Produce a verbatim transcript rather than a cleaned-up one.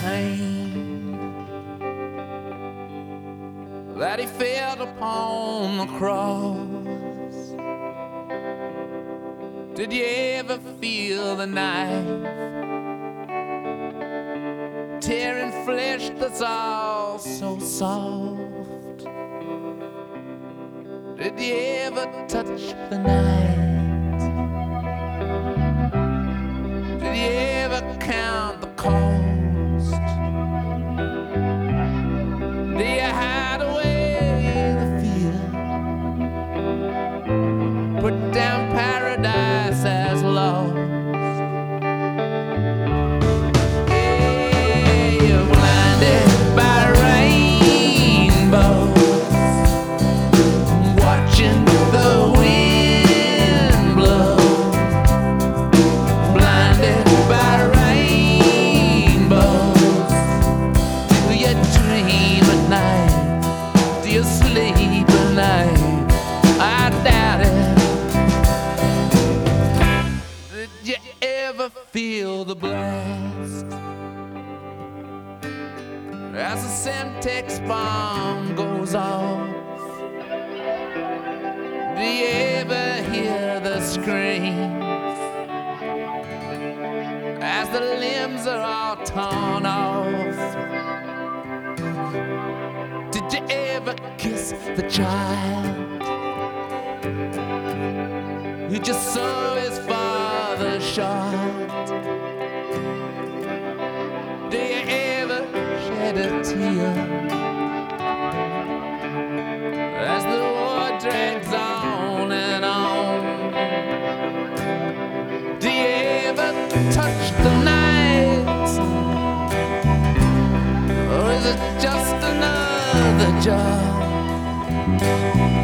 pain that he felt upon the cross? Did you ever feel the knife tearing flesh that's all so soft? Did you ever touch the night? Did you ever count the cost? Do you hide away the fear? Put down paradise as lost? Yeah, you're blinded by rainbows, watching the wind blow. Blinded by rainbows. Do you dream at night? Do you sleep at night? I doubt it. Did you ever feel the blast as the Semtex bomb goes off? Do you ever hear the screams as the limbs are all torn off? Did you ever kiss the child you just saw his father shot? Do you ever shed a tear as the war drags on and on? Do you ever touch the night, or is it just another job?